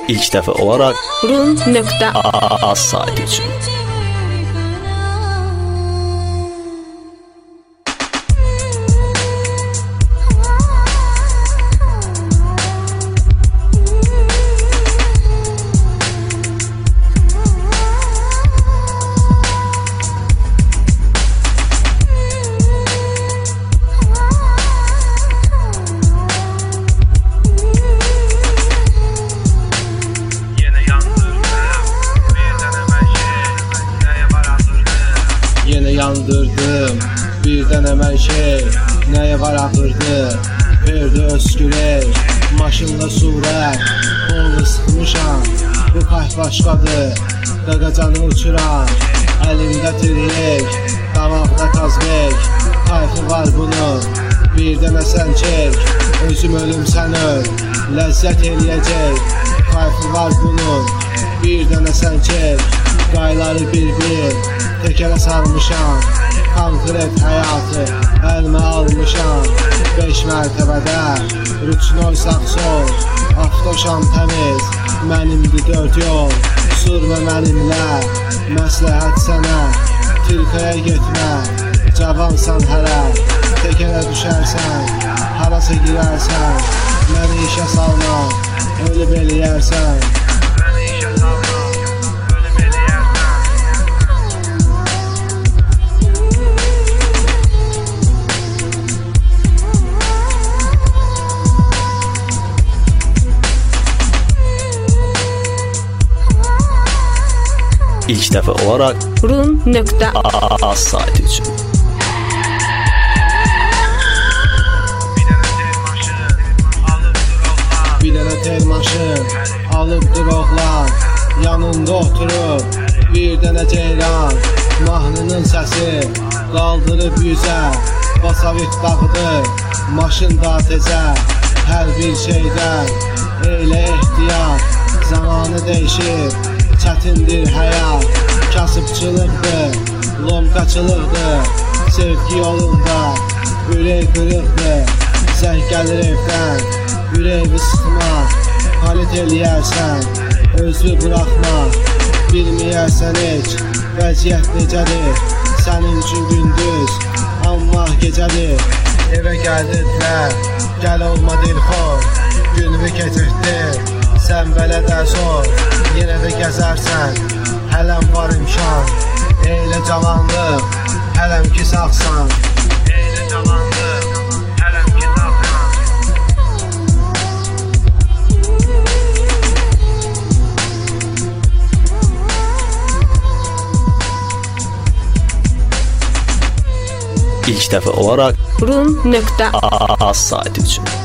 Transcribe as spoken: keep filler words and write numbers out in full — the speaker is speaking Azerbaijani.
İlk dəfə olaraq rum.az saytı üçün. Yandırdım birdən əmən şey, nəyə var axırdı, verdi öskürək, maşınla surət, onu sıxmışam, bu qayf başqadır, qaqacanı uçuram, əlimdə tiryək, damaqda qazbək, qayfı var bunun, bir dənə sən çək, özüm ölüm sən öl, ləzzət eləyəcək, qayfı var bunun, bir dənə sən çək, qayları bir-bir, təkərə sarmışam, konkret həyatı əlimə almışam, beş mərtəbədə, rüçnoy sağ-sol, avtoşam təmiz, mənimdir dörd yol, sürmə mənimlə, məsləhət sənə, Türkəyə getmə, cavansan hələ, təkərə düşərsən, harasa girərsən, məni işə salma, ölüb eləyərsən. İlk dəfə olaraq rum.az saytı üçün. Bir dənə tel maşın alıbdır oğlan, yanında oturub bir dənə ceyran, mahnının səsi qaldırıb yüzə, basavit dağıdır, maşın da tezə, hər bir şeydən elə ehtiyat, zamanı dəyişir, çətindir həyat, kasıbçılıqdır, lomqaçılıqdır, sevgi yolunda, ürək qırıqdır, zəng gəlir evdən, ürəyi sıxma, palit eləyərsən, özü buraxma, bilməyərsən heç, vəziyyət necədir, sənin üçün gündüz, amma gecədir, evə gəldilər, gəl olma dilxor, günümü keçirtdir, sən bələdə zor, yenə də gəzərsən, hələm var imkan, eylə cavanlıq, hələm ki sağsan, eylə cavanlıq, hələm ki sağsan. İlk dəfə olaraq rum.az saytı üçün.